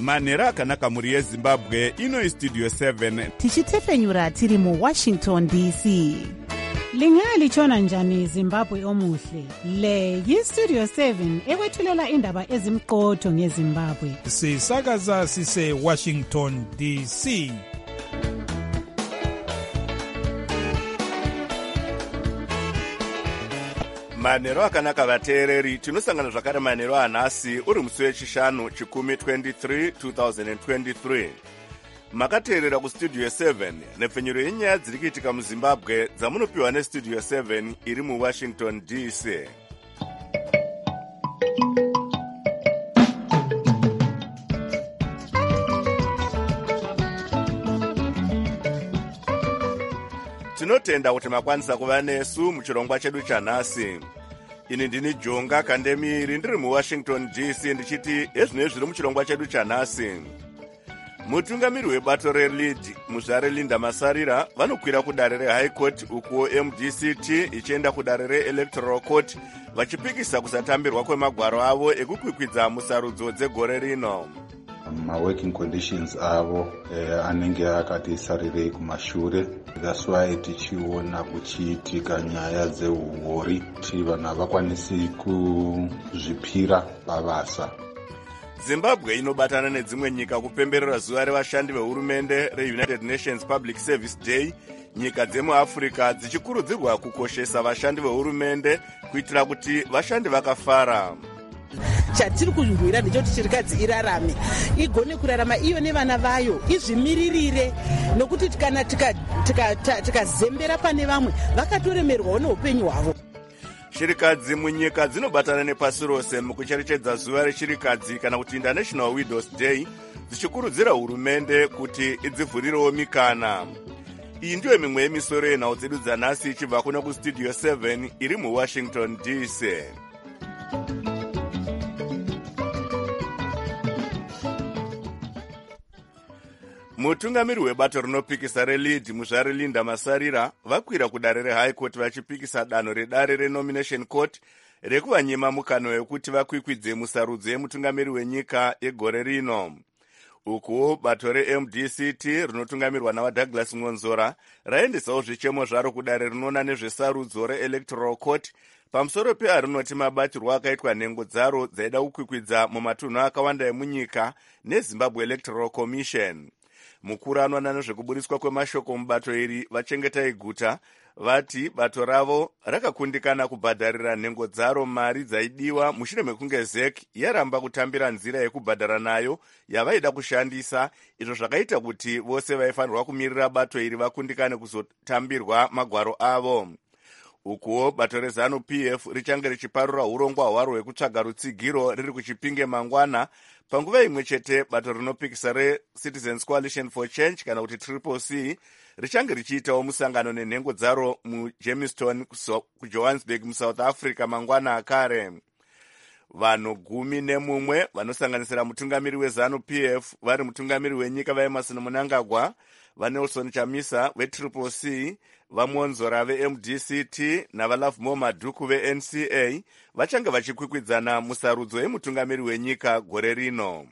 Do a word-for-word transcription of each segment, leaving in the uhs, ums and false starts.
manhero akanaka mhuri yezimbabwe. Ino Studio seven tichitefenyura tiri muWashington D C. Lingalichona njani Zimbabwe omuhle? Le yiStudio seven ekwethulela indaba ezimqotho ngeZimbabwe. Sisakaza sise Washington D C. manhero akanaka vateereri, tinosangana zvakare manhero anhasi uri musi wechishanu chikumi twenty-three twenty twenty-three. Makateerera kuStudio seven nepfenyuro yenyaya dziri kuitika muZimbabwe dzamunopiwa neStudio seven iri muWashington D C. Tinotenda kuti makwanisa kuva nesu muchirongwa chedu chanhasi. Ini ndini Jonga Kandemiri ndiri muWashington D C ndichiti ezvino zviri muchirongwa chedu chanhasi. Mutungamiri webato reLead muzvare Linda Masarira vanokwira kudare reHigh Court uko M D C T ichienda kudare reElectoral Court vachipikisa kusatambirwa kwemagwaro avo ekukwikwidza musarudzo dzegore rino. Ma-working conditions avo eh, anenge akati sarirei kumashure. That's why tichiona kuchiitika nyaya dzeuhori kuti vanhu havakwanisi kuzvipira pabasa. Zimbabwe inobatana nedzimwe nyika kupemberera zuva revashandi vehurumende reUnited Nations Public Service Day. Nyika dzemuAfrica dzichikurudzirwa kukoshesa vashandi vehurumende kuitira kuti vashandi vakafara. Chatiri kuzvirwira ndechoti chirikadzi irarame igone kurarama iyo nevana vayo izvimiririre, nokuti kana tikazembera pane vamwe vakatoremerwawo neupenyu hwavo. Shirikadzi munyika dzinobatana nepasi rose mukucherechedza zuva rechirikadzi kana kuti International Widows Day dzichikurudzira hurumende kuti idzivhurirewo mikana. Iyi ndiyo mimwe yemisoro yenhau dzedu dzanhasi ichibva kuna kuStudio seven iri muWashington D C. Mutungamiri webato rinopikisa reLead muzvare Linda Masarira vakwira kudare reHigh Court vachipikisa danho redare reNomination Court rekuvanyima mukano wekuti vakwikwidze musarudzo yemutungamiri wenyika yegore rino. Uku bato reM D C T rinotungamirwa nawaDouglas Ngonzora raendesawo zvichemo zvaro kudare rinoona nezvesarudzo reElectoral Court pamusoro pearinoti mabatirwo akaitwa nhengo dzaro dzaida kukwikwidza mumatunhu akawanda emunyika neZimbabwe Electoral Commission. Mukuru anoona nezvekuburiswa kwemashoko mubato iri vachengetai guta vati bato ravo rakakundikana kubhadharira nhengo dzaro mari dzaidiwa mushure mekunge Z E C yaramba kutambira nzira yekubhadhara nayo yavaida kushandisa, izvo zvakaita kuti vose vaifanirwa kumirira bato iri vakundikane kuzotambirwa magwaro avo. Ukuwo bato reZanu P F richange richiparura urongwa hwaro hwekutsvaga rutsigiro riri kuChipinge mangwana. Panguva imwe chete bato rinopikisa reCitizens Coalition for Change kana kuti Triple C richange richiitawo musangano nenhengo dzaro muJamestown kuJohannesburg muSouth Africa mangwana akare. Vanhu gumi nemumwe vanosanganisira mutungamiri weZanu P F vari mutungamiri wenyika vaEmerson Mnangagwa, vaNelson Chamisa veTriple C, vaMonzora veM D C T navaLovemore Madhuku veN C A vachange vachikwikwidzana musarudzo yemutungamiri wenyika gore rino.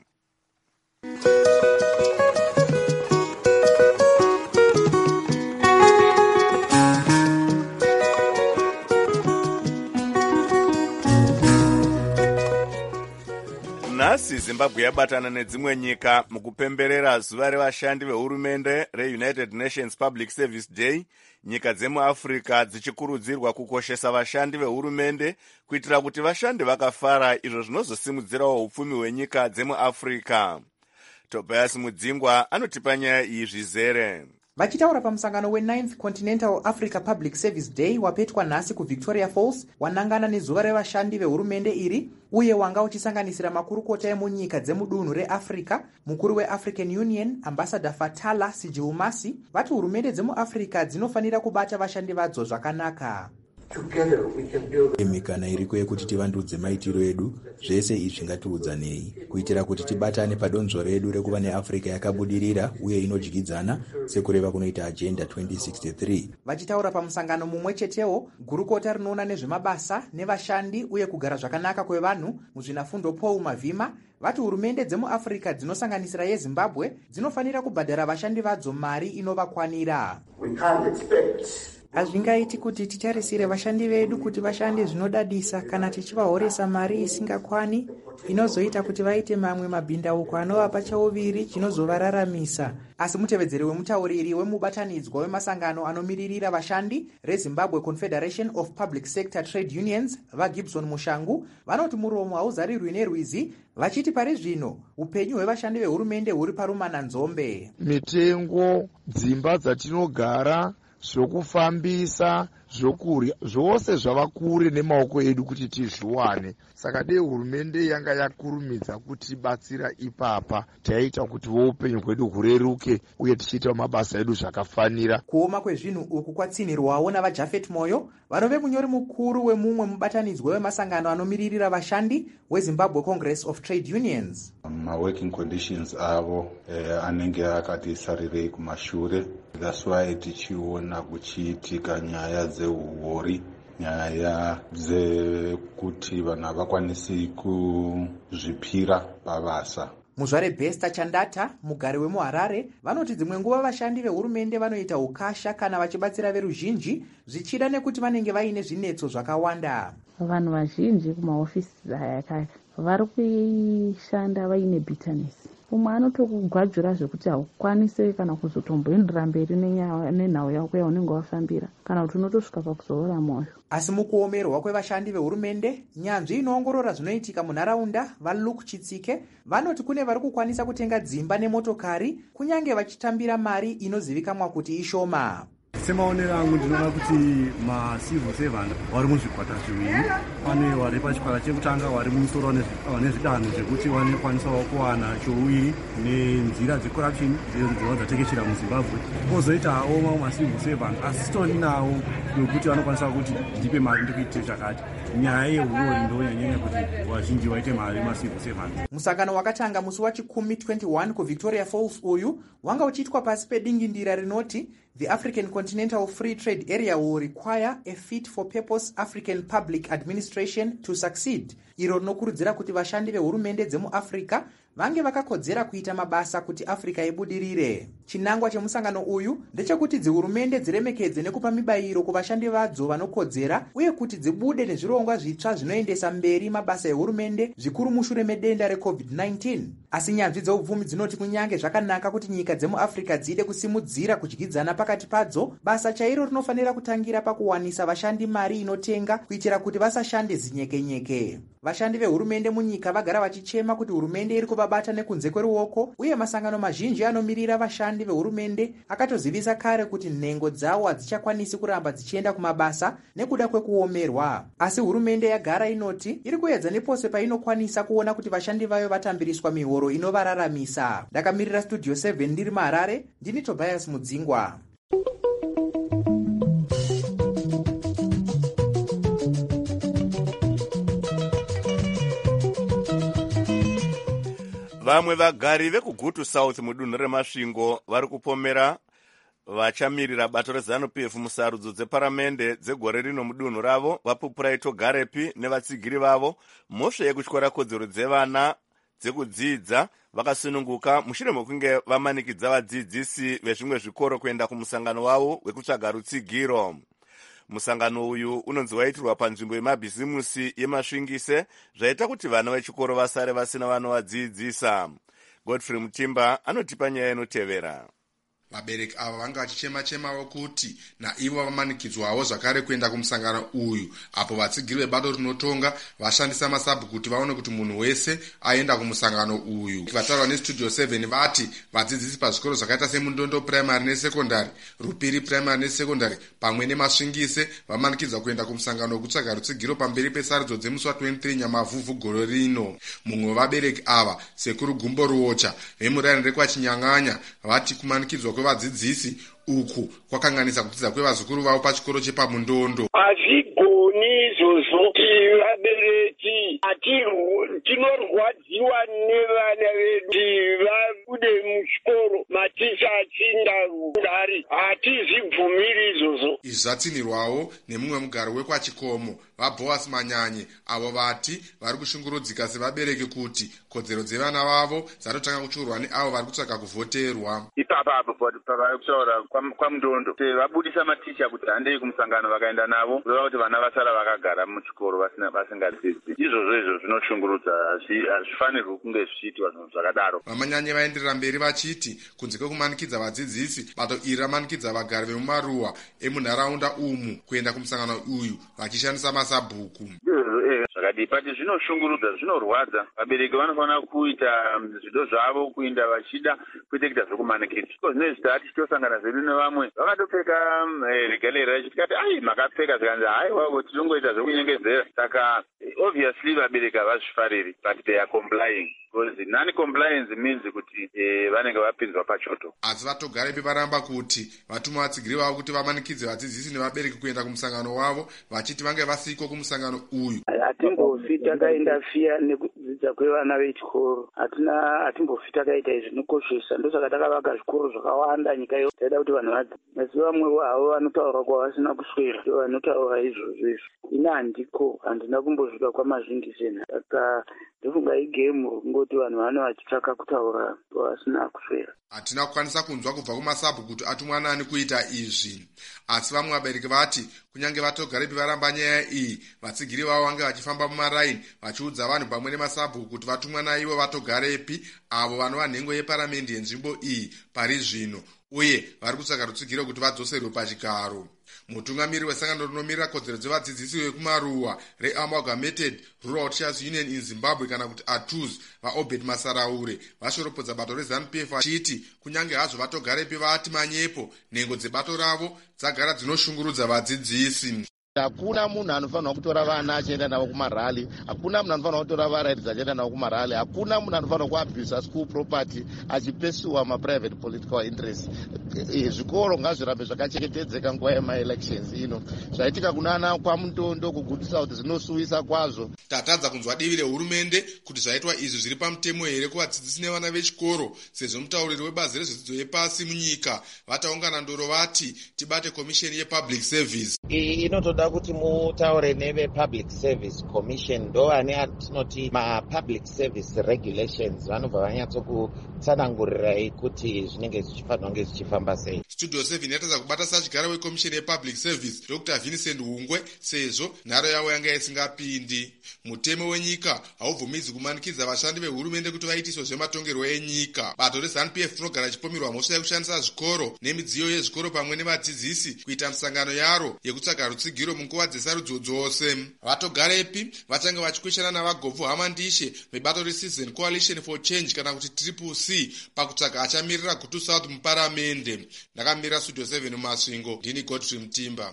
Nhasi Zimbabwe yabatana nedzimwe nyika mukupemberera zuva revashandi vehurumende reUnited Nations Public Service Day. Nyika dzemuAfrica dzichikurudzirwa kukoshesa vashandi vehurumende kuitira kuti vashandi vakafara, izvo zvinozosimudzirawo upfumi hwenyika dzemuAfrica. Tobias Mudzingwa anotipa nyaya iyi zvizere. Vachitaura pamusangano we-ninth Continental Africa Public Service Day wapetwa nhasi kuVictoria Falls, wanangana nezuva revashandi vehurumende iri uye wanga uchisanganisira makurukota emunyika dzemudunhu reAfrica. Mukuru weAfrican Union Ambassador Fatala Sijiumasi vati hurumende dzemuAfrica dzinofanira kubata vashandi vadzo zvakanaka. mikana iriko yekuti tivandudze maitiro edu, zvese izvi ngatiudzanei kuitira kuti tibatane padonzvo redu rekuva neafrica yakabudirira uye inodyidzana sekureva kunoita agenda twenty sixty-three. Vachitaura pamusangano mumwe chetewo, gurukota rinoona nezvemabasa nevashandi uye kugara zvakanaka kwevanhu muzvinafundo Paul Mavhima vati hurumende dzemuafrica dzinosanganisira yezimbabwe dzinofanira kubhadhara vashandi vadzo mari inovakwanira. Hazvingaiti kuti titarisire vashandi vedu kuti vashande zvinodadisa kana tichivahoresa mari isingakwani inozoita kuti vaite mamwe mabhindauko anovapa chauviri chinozovararamisa. Asi mutevedzeri wemutauriri wemubatanidzwa wemasangano anomiririra vashandi reZimbabwe Confederation of Public Sector Trade Unions vaGibson Mushangu vanoti muromo hauzarirwi nerwizi, vachiti pari zvino upenyu hwevashandi vehurumende huri parumana nzombe. Mitengo, dzimba dzatinogara, zvokufambisa, zvokurya, zvose zvava kure nemaoko edu kuti tizviwane. Saka dei hurumende yanga yakurumidza kutibatsira ipapa, taita kuti upenyu hwedu hureruke uye tichiita mabasa edu zvakafanira. Kuoma kwezvinhu uku kwatsinirwawo navaJafet Moyo, vanove munyori mukuru wemumwe mubatanidzwa wemasangano anomiririra vashandi weZimbabwe Congress of Trade Unions. Ma working conditions avo eh, anenge akati sarirei kumashure. That's why tichiona kuchiitika nyaya dzeuori, nyaya dzekuti vanhu havakwanisi kuzvipira pabasa. Muzvare Besta Chandata, mugari wemuHarare, vanoti dzimwe nguva vashandi vehurumende vanoita ukasha kana vachibatsira veruzhinji zvichida nekuti vanenge vaine zvinetso zvakawanda. Vanhu vazhinji kumahofisi ayakaya vari kuishanda vaine bitterness. Umwe anotokugwajura zvekuti haukwanise kana kuzotomboendera mberi nenhau yako yaunenge wafambira kana kuti unotosvika pakuzoora mwoyo. Asi mukuomerwa kwevashandi vehurumende, nyanzvi inoongorora zvinoitika munharaunda vaLuke Chitsike vanoti kune vari kukwanisa kutenga dzimba nemotokari kunyange vachitambira mari inozivikanwa kuti ishoma. Semaonero angu ndinoona kuti macivil servant vari muzvikwata zviviri. Pane vari pachikwata chekutanga vari mumusoro nezvidanho zvekuti vanokwanisawo kuwana chouviri nenzira dzecorruption dzinowa dzatekeshera muZimbabwe. Kozoitawo mamwe macivil servant asitori nawo yokuti vanokwanisa kuti ndipe mari ndikuite chakati. Nyaya yeurori ndonyanyanya kuti vazhinji vaite mari macivil servant. Musangano wakatanga musi wachikumi twenty-one kuVictoria Falls uyu wanga uchiitwa pasi pedingindira rinoti the African Continental Free Trade Area will require a fit-for-purpose African public administration to succeed. Iro rinokurudzira kuti vashandi vehurumende dzemuAfrica vange vakakodzera kuita mabasa kuti Africa ibudirire. Chinangwa chemusangano uyu ndechekuti dzihurumende dziremekedze nekupa mibayiro kuvashandi vadzo vanokodzera uye kuti dzibude nezvirongwa zvitsva zvinoendesa mberi mabasa ehurumende zvikuru mushure medenda reCovid nineteen. Asi nyanzvi dzeubvumi dzinoti kunyange zvakanaka kuti nyika dzemuAfrica dzide kusimudzira kudyidzana pakati padzo, basa chairo rinofanira kutangira pakuwanisa vashandi mari inotenga kuitira kuti vasashande zinyekenyeke. Vashandi vehurumende munyika vagara vachichema kuti hurumende iri kuvabata nekunze kweruoko, uye masangano mazhinji anomirira vashandi vehurumende akatozivisa kare kuti nhengo dzawo hadzichakwanisi kuramba dzichienda kumabasa nekuda kwekuomerwa. Asi hurumende yagara inoti iri kuedza nepose painokwanisa kuona kuti vashandi vayo vatambiriswa mihoro inovararamisa. Ndakamirira Studio seven ndiri muHarare, ndini Tobias Mudzingwa. Vamwe vagari vekuGutu South mudunhu reMasvingo vari kupomera vachamirira bato reZANU-P F musarudzo dzeparamende dzegore rino mudunhu ravo vapupura Togarepi nevatsigiri vavo mhosva yekutyora kodzero dzevana dzekudzidza vakasununguka mushure mekunge vamanikidza vadzidzisi vezvimwe zvikoro kuenda kumusangano wavo wekutsvaga rutsigiro. Musangano uyu unonzi waitirwa panzvimbo yemabhizimusi yeMasvingise zvaita kuti vana vechikoro vasare vasina vanovadzidzisa. Godfrey Mutimba anotipa nyaya inotevera. Vabereki ava vanga vachichema-chemawo kuti naivo vamanikidzwawo zvakare kuenda kumusangano uyu, apo vatsigiri vebato rinotonga vashandisa masabhu kuti vaone kuti munhu wese aenda kumusangano uyu. Vataurwa neStudio seven vati vadzidzisi pazvikoro zvakaita seMundondo Primary neSecondary, Rupiri Primary neSecondary pamwe neMasvingise vamanikidzwa kuenda kumusangano wekutsvaga rutsigiro pamberi pesarudzo dzemusi wa-twenty-three Nyamavhuvhu gore rino. Mumwe wevabereki ava, Sekuru Gumbo Ruocha vemurani rekwaChinyang'anya, vati kumanikidzwa kwevadzidzisi uku kwakanganisa kudzidza kwevazukuru vavo pachikoro chepamundondo. Hazvigoni izvozvo kuti vabereki tinorwadziwa nevana vedu vabude muchikoro maticha achinda kugari. Hatizvibvumiri izvozvo. Izvi zvatsinirwawo nemumwe mugaro wekwachikomo vaBoas Manyanye, avo vati vari kushungurudzika sevabereki kuti kodzero dzevana vavo dzatotanga kuchiurwa neavo vari kutsvaga kuvhoterwa. Ipapa apo pavari kutaura kwamundondo vabudisa maticha kuti handei kumusangano vakaenda navo kureva kuti vana vasara vakagara muchikoro vasingadzidzi. Izvozvo izvo zvinoshungurudza, hazvifanirwi kunge zvichiitwa zvinhu zvakadaro. Vamanyanye vaenderera mberi vachiti kunze kwekumanikidza vadzidzisi, bato iri ramanikidza vagari vemumaruwa emunharaunda umu kuenda kumusangano uyu vachishandisa masabhuku. Zvakadii pati zvinoshungurudza, zvinorwadza. Vabereki vanofanira kuita zvido zvavo kuinda vachida kwete kuita zvokumanikidza. Zvinezvi tati chitosangana zvedu nevamwe vakatopfeka regalera chitikati ai makapfeka zvikanzi haiwa tinongoita zvokunyengedzera. Saka obviously vabereki havazvifariri, but they are complying. Because non-compliance means kuti vanenge vapinzwa pachoto. Asi vatogarepi varamba kuti vatuma vatsigiri vavo kuti vamanikidze vadzidzisi nevabereki kuenda kumusangano wavo, vachiti vange vasiko kumusangano uyu. Hatimbofi takaenda fiya nekudzidza kwevana vechikoro. Hatina hatimbofi takaita izvi zvinokoshesa. Ndosaka takavaka zvikoro zvakawanda nyika yo. Taida kuti vanhu vadzidze. Asi vamwe havo vanotaura kwavasina kuswera. Vanotaura izvozvo izvo. Ina handiko, handina kumbosvika kwamazvingisena. Saka ndofunga igemu ngoti vanhu vano vachitsvaka kutaura kwavasina kuswera. Hatina kukwanisa kunzwa kubva kumasabhu kuti atumwa nani kuita izvi. Asi vamwe vabereki vati kunyange vatogarepi varamba nyaya iyi, vatsigiri vavo vange vachifamba mumaraini vachiudza vanhu pamwe nemasabhu kuti vatumwa naivo vatogarepi avo vanova nhengo yeparamende yenzvimbo iyi pari zvino, uye vari kutsvaga rutsigiro kuti vadzoserwe pachigaro. Mutungamiri wesangano rinomirira kodzero dzevadzidzisi vekumaruwa reAmalgamated Rural Teachers Union in Zimbabwe kana kuti A T U Z vaObed Masaraure vashoropodza bato reZANU-P F vachiti kunyange hazvo vatogarepi vati manyepo, nhengo dzebato ravo dzagara dzinoshungurudza vadzidzisi. Hakuna munhu anofanirwa kutora vana achienda navo kumarali, hakuna munhu anofanirwa kutora varairidzi achienda navo kumarali, hakuna munhu anofanirwa kuabhusa school property achipesuwa maprivate political interest. Zvikoro ngazvirambe zvakachengetedzeka nguva yemaelections ino. Zvaitika kunana kwamundondo kuGood South zvinosuwisa kwazvo. Tatadza kunzwa divi rehurumende kuti zvaitwa izvi zviri pamutemo here kuvadzidzisi nevana vechikoro, sezvo mutauriri webazi rezvedzidzo yepasi munyika vataungana ndoro vati tibate komisheni yepublic service. Inotoda kuti mutaure neve public service commission, ndo vane atinoti ma-public service regulations vanobva vanyatsokutsanangurirai kuti zvinenge zvichifanirwa kunge zvichifamba sei. Studio seven yatadza kubata sachigara wekomisheni yepublic service Doctor Vincent Hungwe sezvo nharo yavo yanga isingapindi. Mutemo wenyika haubvumidzi kumanikidza vashandi vehurumende kuti vaitiswe zvematongerwo enyika. Bato reZANU-P F rinogara chipomerwa mhosva yekushandisa zvikoro nemidziyo yezvikoro pamwe nevadzidzisi kuita misangano yaro yekutsvaga rutsigiro munguva dzesarudzo dzose. Vatogarepi vachange vachikweshana navagobvu Hamandishe vebato reCitizen Coalition for Change kana kuti Triple C pakutsvaga achamirira Gutu South muparamende. Ndakamira Studio seven mumasvingo, ndini Godfrey Mutimba.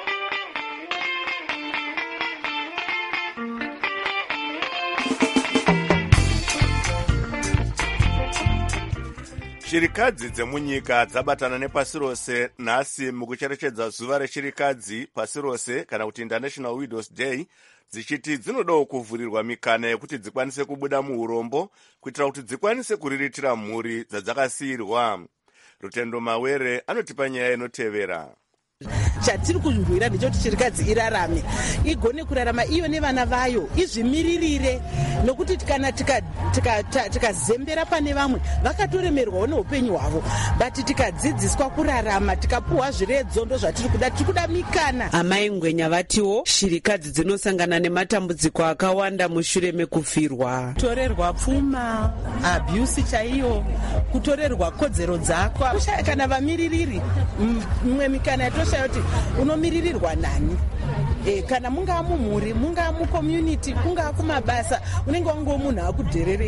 Shirikadzi dzemunyika dzabatana nepasi rose nhasi mukucherechedza zuva reshirikadzi pasi rose kana kuti International Widows Day, dzichiti dzinodawo kuvhurirwa mikana yekuti dzikwanise kubuda muurombo kuitira kuti dzikwanise kuriritira mhuri dzadzakasiyirwa. Rutendo Mawere anotipa nyaya inotevera. Chatiri kunzwira ndechoti chirikadzi irarame, igone kurarama iyo nevana vayo, izvimiririre, nokuti kana tikazembera pane vamwe vakatoremerwawo neupenyu hwavo, but tikadzidziswa kurarama, tikapuhwa zviredzo, ndo zvatiri kuda, tiri kuda mikana. Amai Ngwenya vatiwo shirikadzi dzinosangana nematambudziko akawanda mushure mekufirwa. Kutorerwa pfuma, abuse chaiyo, kutorerwa kodzero dzako, kushaya kana vamiririri, mumwe mikana yatosha yoti unomiririrwa nani. E, kana mungaa mumhuri, mungaa mucommunity, kungaa kumabasa, unenge wangu munhu akudherereka.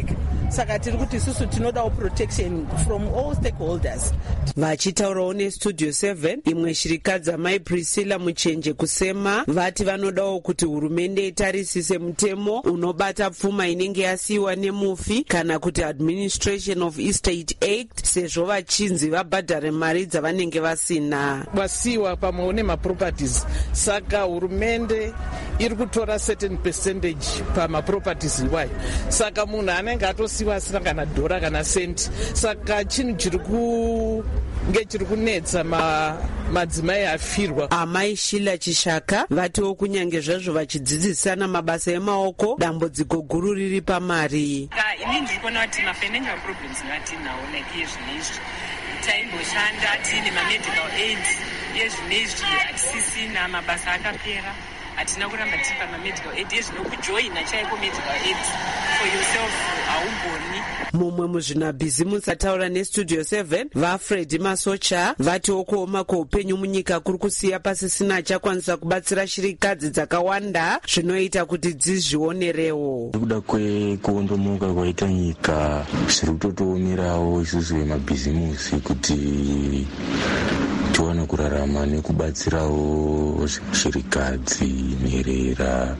saka tiri kuti isusu tinodawo protection from all stakeholders. Vachitaurawo nestudio seven, imwe shirikadzi amai Priscilla Muchenje kusema vati vanodawo kuti hurumende itarisise mutemo unobata pfuma inenge yasiyiwa nemufi kana kuti administration of estate act, sezvo vachinzi vabhadhare mari dzavanenge vasina. Vasiyiwa pamwe nemaproperties, saka hurumende iri kutora certain percentage pamaproperties iwayo, saka munhu anenge atosiyiwa asina kana dhora kana senti, saka chinhu chiri ku ngechiri kunetsa madzimai afirwa. Amai Shila Chishaka vatiwo kunyange zvazvo vachidzidzisana mabasa emaoko, dambudziko guru riri pamari. Inini ndiri kuona kuti mafinancial problems atinawo like yezvinezvi taimboshanda tine mamedical aid, yezvinezvi hatisisina, mabasa akapera, hatina kuramba tiri pamamedical aid, yezvinokujoina chaiko medical aid for yourself haumboni. Mumwe muzvinabhizimusi ataura nestudio seven, vaFred Masocha vatiwo kuoma kweupenyu munyika kuri kusiya pasisina achakwanisa kubatsira shirikadzi dzakawanda zvinoita kuti dzizvionerewo. Nekuda kwekuondomoka kwaita nyika zviri kutotiomerawo isusu vemabhizimusi kuti tiwane kurarama nekubatsirawo shirikadzi, nherera.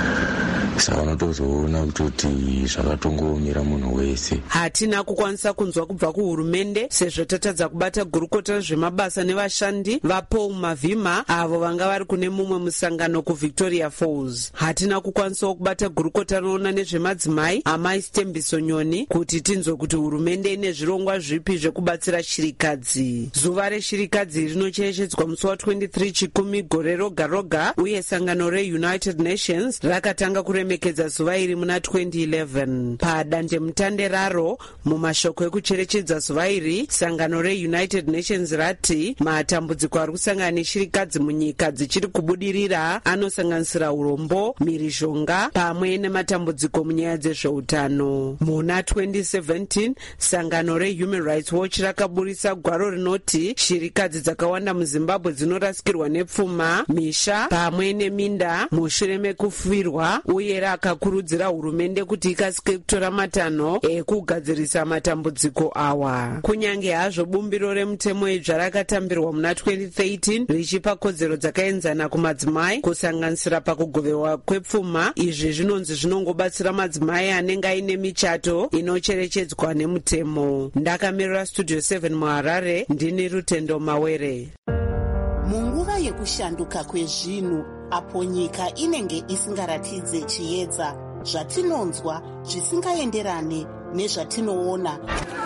Saka unotozoona kutoti zvakatongoomera munhu wese. Hatina kukwanisa kunzwa kubva kuhurumende sezvo tatadza kubata gurukota zvemabasa nevashandi vaPaul Mavhima avo vanga vari kune mumwe musangano kuVictoria Falls. Hatina kukwanisawo kubata gurukota rinoona nezvemadzimai amai Stembiso Nyoni kuti tinzwe kuti hurumende ine zvirongwa zvipi zvekubatsira shirikadzi. Zuva reshirikadzi rinocherechedzwa musi wa23 chikumi gore roga roga, uye sangano reUnited Nations rakatanga kuremekedza zuva iri muna twenty eleven. Padande mutande raro mumashoko ekucherechedza zuva iri, sangano reUnited Nations rati matambudziko ari kusangana neshirikadzi munyika dzichiri kubudirira anosanganisira urombo, mhirizhonga pamwe nematambudziko munyaya dzezveutano. Muna twenty seventeen sangano reHuman Rights Watch rakaburisa gwaro rinoti shirikadzi dzakawanda muZimbabwe dzinorasikirwa nepfuma, misha pamwe neminda mushure mekufirwa, uye rakakurudzira hurumende kuti ikasike kutora matanho ekugadzirisa matambudziko awa. Kunyange hazvo bumbiro remutemo idzva rakatambirwa muna twenty thirteen richipa kodzero dzakaenzana kumadzimai kusanganisira pakugoverwa kwepfuma, izvi zvinonzi zvinongobatsira madzimai anenge aine michato inocherechedzwa nemutemo. Ndakamirira studio seven muHarare, ndini Rutendo Mawere. Munguva yekushanduka kwezvinhu, apo nyika inenge isingaratidze chiedza, zvatinonzwa zvisingaenderane nezvatinoona,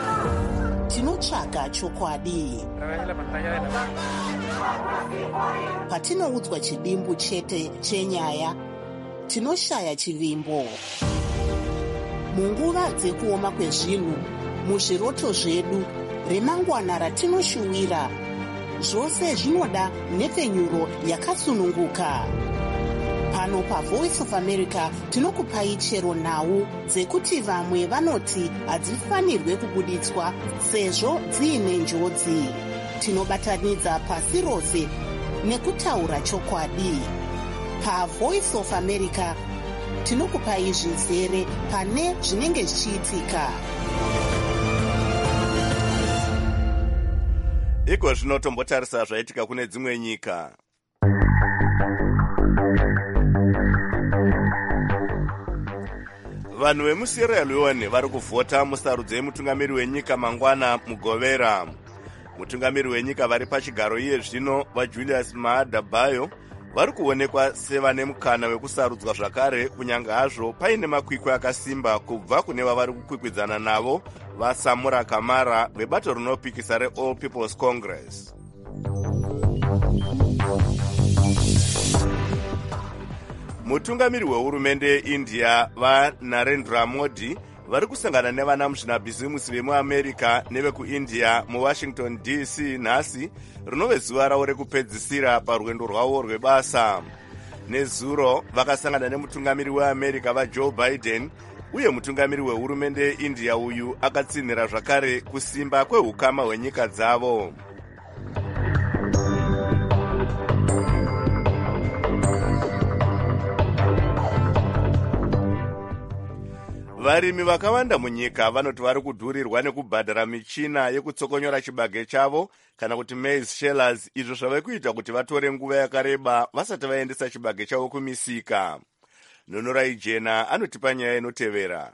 tinotsvaga chokwadi. Patinoudzwa chidimbu chete chenyaya, tinoshaya chivimbo. Munguva dzekuoma kwezvinhu, muzviroto zvedu, remangwana ratinoshuwira, zvose zvinoda nhepfenyuro yakasununguka. Pano paVoice of America tinokupai chero nhau dzekuti vamwe vanoti hadzifanirwe kubuditswa sezvo dziine njodzi. Tinobatanidza pasi rose nekutaura chokwadi. PaVoice of America tinokupai zvizere pane zvinenge zvichiitika. Iko zvinotombotarisa zvaitika kune dzimwe nyika. Vanhu vemuSierra Leone vari kuvhota musarudzo yemutungamiri wenyika mangwana mugovera. Mutungamiri wenyika vari pachigaro iye zvino vaJulius Maada Bio vari kuonekwa sevane mukana wekusarudzwa zvakare, kunyange hazvo paine makwikwi akasimba kubva kune vavari kukwikwidzana navo vaSamura Kamara vebato rinopikisa reAll People's Congress. Mutungamiri wehurumende yeIndia vaNarendra Modi vari kusangana nevana muzvinabhizimusi vemuAmerica nevekuIndia muWashington D C nhasi, rinove zuva ravo rekupedzisira parwendo rwavo rwebasa. Nezuro vakasangana nemutungamiri weAmerica vaJoe Biden, uye mutungamiri wehurumende yeIndia uyu akatsinhira zvakare kusimba kwehukama hwenyika dzavo. varimi vakawanda munyika vanoti vari kudhurirwa nekubhadhara michina yekutsokonyora chibage chavo kana kuti maize shellers, izvo zvave kuita kuti vatore nguva yakareba vasati vaendesa chibage chavo kumisika. Nonorai Jena anotipa nyaya inotevera.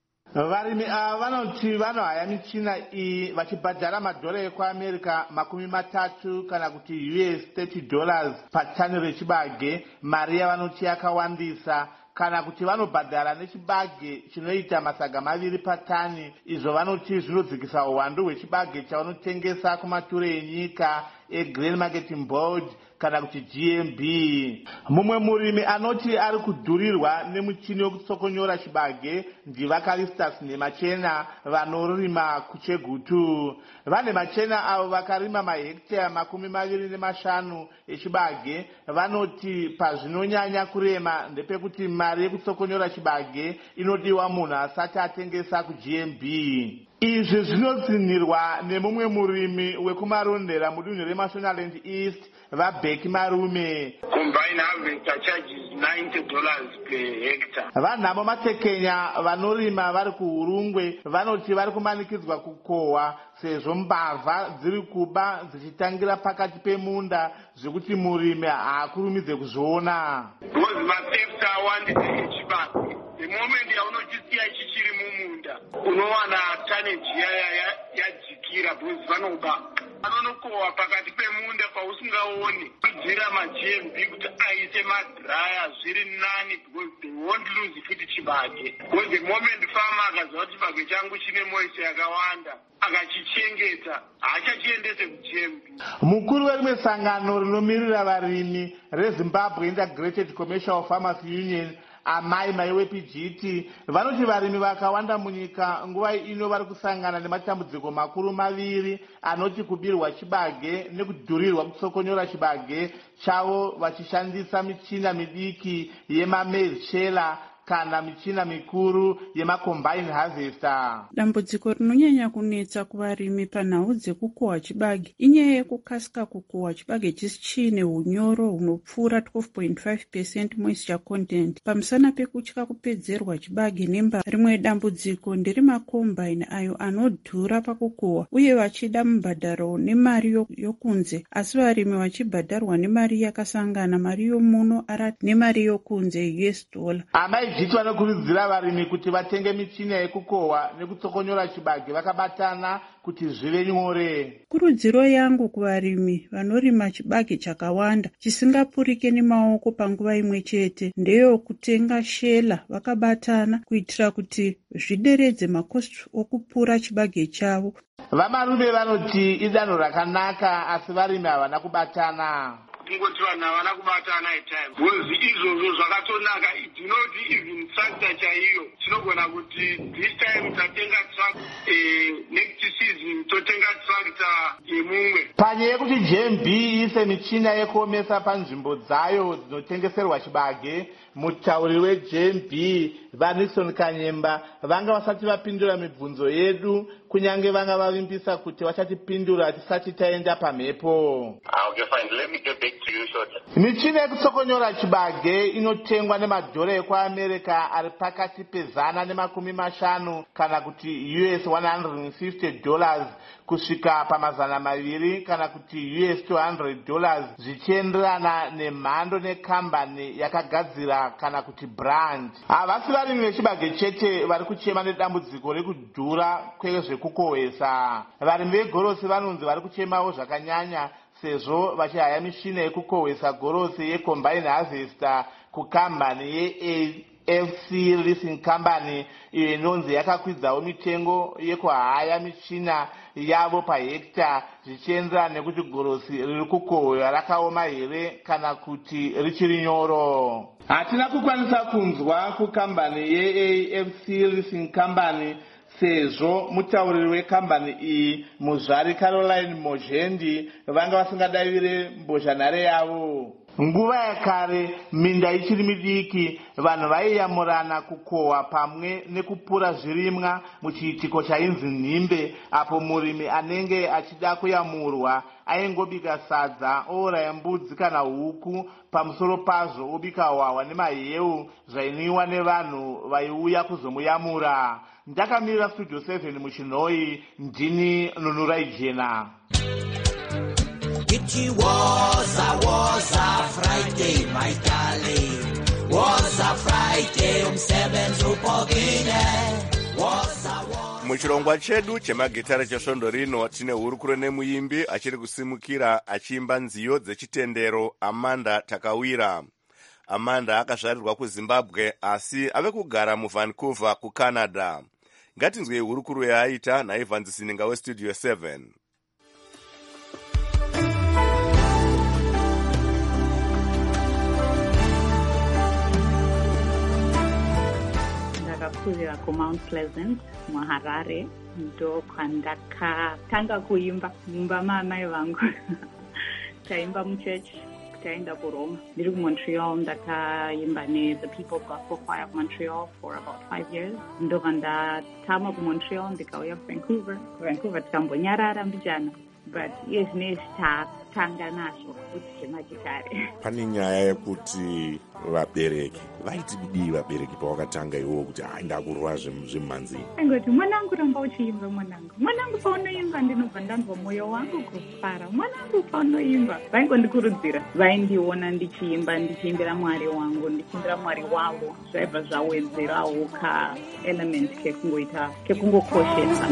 Varimi ava vanoti vanohaya michina iyi vachibhadhara madhora ekuamerica makumi matatu kana kuti U S thirty dollars patani rechibage, mari yavanoti yakawandisa. Kana kuti vanobhadhara nechibage chinoita masaga maviri patani, izvo vanoti zvinodzikisa uwandu hwechibage chavanotengesa kumature enyika eGrain Marketing Board kana kuti G M B. Mumwe murimi anoti ari kudhurirwa nemuchini wekutsokonyora chibage ndivaKalistas neMachena vanorima kuChegutu. Vane Machena avo vakarima mahekitari makumi maviri nemashanu echibage vanoti pazvinonyanya kurema ndepekuti mari yekutsokonyora chibage inodiwa munhu asati atengesa kuG M B. Izvi zvinodzinirwa nemumwe murimi wekumarondera mudunhu reMashonaland East vaBheki Marume. Combine harvester charges ninety dollars per hectare. Vanhamo matekenya vanorima vari kuHurungwe vanoti vari kumanikidzwa kukohwa sezvo mbavha dziri kuba dzichitangira pakati pemunda zvekuti murimi haakurumidze kuzviona. Because mathefts awandise echibage. The moment yaunojisiya chichiri mumunda unowana tonnage yaya yadzikira because vanoba vanonokohwa pakati pemunda pausingaoni kudzira maG M B kuti aise madraya zviri nani because they won't lose futi chibage. Because the moment farmer akaziva kuti chibage changu chine moisture yakawanda akachichengeta haachachiendese kuG M B. Mukuru werimwe sangano rinomirira varimi reZimbabwe Integrated Commercial Farmers Union Amai Maiwe P G T vanoti varimi vakawanda munyika nguva ino vari kusangana nematambudziko makuru maviri anoti kubirwa chibage nekudhurirwa kutsokonyora chibage chavo vachishandisa michina midiki yemamaize sheller kana michina mikuru yemacombine harvester. Dambudziko rinonyanya kunetsa kuvarimi panhau dzekukohwa chibage inyaya yekukasika kukohwa chibage chisi chiine hunyoro hunopfuura twelve point five percent moisture content pamusana pekutya kupedzerwa chibage nemba. Rimwe dambudziko nderemacombine ayo anodhura pakukohwa uye vachida mubhadharo nemari yokunze, asi varimi vachibhadharwa nemari yakasangana, mari yomuno arati nemari yokunze U S dollar. Zviti vanokurudzira varimi kuti vatenge michina yekukohwa nekutsokonyora chibage vakabatana kuti zvive nyore. Kurudziro yangu kuvarimi vanorima chibage chakawanda chisingapurike nemaoko panguva imwe chete ndeyokutenga shela vakabatana kuitira kuti zvideredze makosti okupura chibage chavo. Vamarume vanoti idanho rakanaka asi varimi havana kubatana. Kungoti vanhu havana kubatana etime because izvozvo zvakatonaka. It do not even tractor chaiyo tinogona kuti this time tatenga tractor eh, next season totenga tractor yemumwe. Panyaya yekuti G M B ise michina yekuomesa panzvimbo dzayo dzinotengeserwa chibage, mutauri weG M B Vanison Kanyemba vanga vasati vapindura mibvunzo yedu kunyange vanga vavimbisa kuti vachatipindura tisati taenda pamhepo. Okay, fine. Let me get back to you shortly. Michina yekutsokonyora chibage inotengwa nemadhora ekuAmerica ari pakati pezana nemakumi mashanu kana kuti U S one hundred fifty dollars kusvika pamazana maviri kana kuti U S two hundred dollars zvichienderana nemhando nekambani yakagadzira kana kuti brand. Havasi varimi vechibage chete vari kuchema nedambudziko rekudhura kwezvekukohwesa. Varimi vegorosi vanonzi vari kuchemawo zvakanyanya sezvo vachihaya mishina yekukohwesa gorosi yecombine harvester kukambani ye F C Leasing Company iyo inonzi yakakwidzawo mitengo yekuhaya michina yavo pahekita zvichienderana nekuti gorosi riri kukohwa rakaoma here kana kuti richiri nyoro. Hatina kukwanisa kunzwa kukambani ye A F C Leasing Company sezvo mutauriri wekambani iyi muzvari Caroline Mojendi vanga vasingadavire mbozhanhare yavo. nguva yakare minda ichiri midiki vanhu vaiyamurana kukohwa pamwe nekupura zvirimwa muchiitiko chainzi nhimbe, apo murimi anenge achida kuyamurwa aingobika sadza, ouraya mbudzi kana huku, pamusoro pazvo obika hwahwa nemaheu zvainwiwa nevanhu vaiuya kuzomuyamura. Ndakamirira studio seven muchinhoi, ndini Nunurai Jena. It was a, was a Friday, my darling. Was a Friday, umsebenzi upogile. Was a, was muchirongwa chedu chemagitara chesvondo rino tine hurukuro nemuimbi achiri kusimukira achiimba nziyo dzechitendero Amanda Takawira. Amanda akazvarirwa kuZimbabwe asi ave kugara muVancouver kuCanada. Ngatinzwe hurukuro yaaita naIvan Zininga weStudio seven. ndakakurira kuMount Pleasant muHarare, ndo kwandakatanga kuimba mumba maamai vangu. Taimba muchechi, taenda kuRoma. Ndiri kuMontreal, ndakaimba neThe People's Gospel Choir kuMontreal for about five years. Ndobva ndatama kuMontreal ndikauya kuVancouver. Vancouver tikambonyarara mbichana, but iye zvinezvi tatanga nazvo kuti zvemagitare. Pane nyaya yekuti vabereki vaiti kudii vabereki pavakatanga iwo kuti hai ndakurwa zvemhanzini? Angoti mwanangu ramba uchiimba mwanangu. Mwanangu paunoimba ndinobva ndanzwa mwoyo wangu kufara. Mwanangu paunoimba. Vaingondikurudzira. Vaindiona ndichiimba ndichiimbira Mwari wangu, ndichiimbira Mwari wavo. Zvaibva zvawedzerawo ka element kekungoita kekungokoshesa.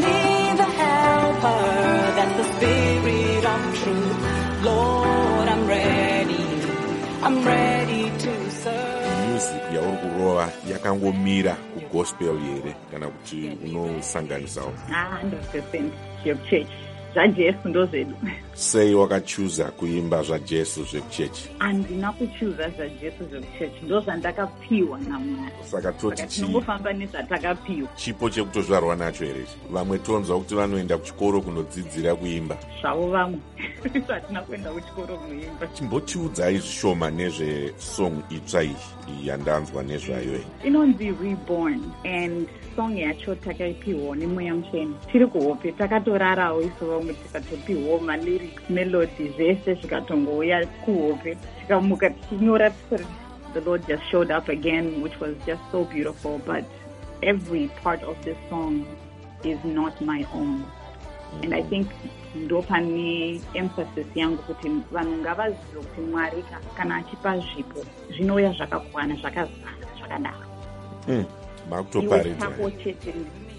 That's the spirit of truth. Lord, I'm ready. I'm ready to serve. Music yauri kurova yakangomira kugospel here kana kuti unosanganisawo? Ah, one hundred percent zvekuchechi. ZvaJesu ndo zvedu. Sei wakachuza kuimba zvaJesu zvekuchechi? Handina kuchuza zvaJesu zvekuchechi, ndo zvandakapiwa naMwari. Saka toti tinongofamba nezvatakapiwa. Chipo chekutozvarwa nacho here? Vamwe tonzwa kuti vanoenda kuchikoro kunodzidzira kuimba. Zvavo vamwe. Hatina kuenda kuchikoro kunoimba. Chimbotiudzai zvishoma nezvesong itsva iyi yandanzwa nezvayo. Inonzi Reborn, and song yacho takaipiwa neMweya Mutsvene. Tiri kuhope takatorarawo isu vamwe tikatopiwa malyrics, melody zvese zvikatongouya kuhope. Tikamuka tichinyora tisori the Lord just showed up again, which was just so beautiful. But every part of this song is not my own. And I think ndo pane emphasis yangu kuti vanhu ngavazive kuti Mwari kana achipa zvipo zvinouya zvakakwana, zvakazara, zvakadaro. Mm, makutoparidza. Iwe chako chete.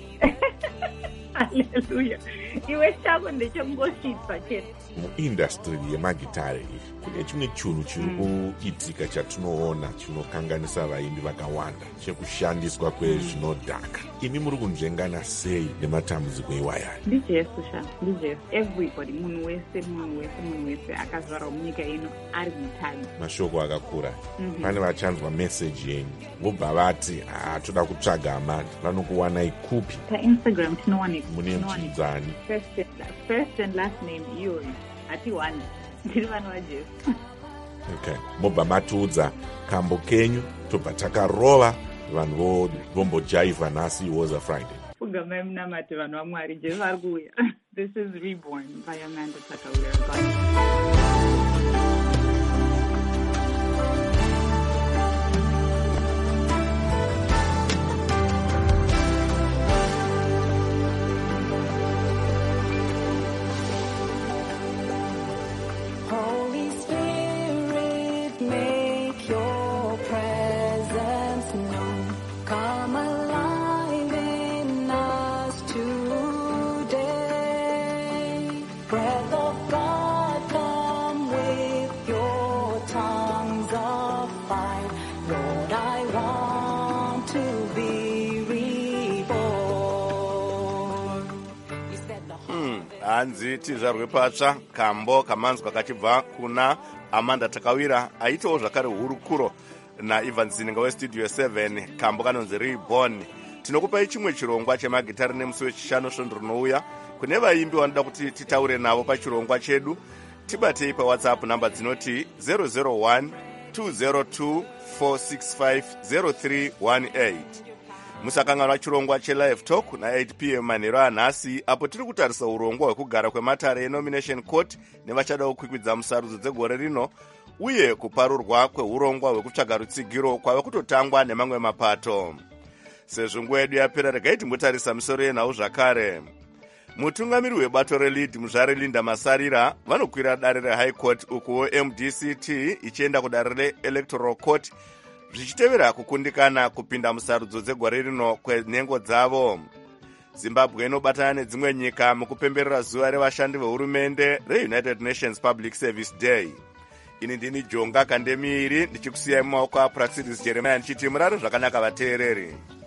Hallelujah. Iwe chako ndechekungosvitsa chete. Muindustry yemagitare iyi kune chimwe chinhu chiri kuitika chatinoona chinokanganisa vaimbi vakawanda, chekushandiswa kwezvinodhaka. Imi muri kunzvengana sei nematambudziko iwaya? NdiJesu sha, ndiJesu. Everybody, munhu wese, munhu wese, munhu wese akazvarwa munyika ino ari mutadzi. Mashoko akakura. Mm-hmm. Pane vachanzwa message yenyu vobva vati ah, toda kutsvaga Amanda. Vanokuwanai kupi? PaInstagram tinowanika. Mune mchidzani? First and, first and last name iyoyo. Ati one. Ndiri vana vaJesu. Okay. Mobva matiudza kambo kenyu tobva takarova vanhu vombojaivha nhasi was a Friday. Ugamai munamati vanhu vaMwari, Jesu ari kuuya. This is Reborn by Amanda Takawira. hanzi tizvarwe patsva kambo kamanzwa kachibva kuna Amanda Takawira aitawo zvakare hurukuro naIvan Zininga weStudio seven. Kambo kanonzi Reborn. Tinokupai chimwe chirongwa chemagitari nemusi wechishanu svondo rinouya. Kune vaimbi vanoda kuti titaure navo pachirongwa chedu tibatei pawhatsapp namba dzinoti zero zero one two zero two four six five zero three one eight. musakanganwa chirongwa chelive talk na-eight p m manhero anhasi, apo tiri kutarisa urongwa hwekugara kwematare yenomination court nevachada kukwikwidza musarudzo dzegore rino, uye kuparurwa kweurongwa hwekutsvaga rutsigiro kwave kutotangwa nemamwe mapato. Sezvo nguva yedu yapera, regai timbotarisa misoro yenhau zvakare. Mutungamiri webato relid muzvarelinda Masarira vanokwira dare rehigh court, ukuwo M D C T ichienda kudare reelectoral court zvichitevera kukundikana kupinda musarudzo dzegore rino kwenhengo dzavo. Zimbabwe inobatana nedzimwe nyika mukupemberera zuva revashandi vehurumende reUnited Nations Public Service Day. Ini ndini Jonga Kandemiiri ndichikusiyai mumaoko aPraxidis Jeremiah ndichiti murare zvakanaka vateereri.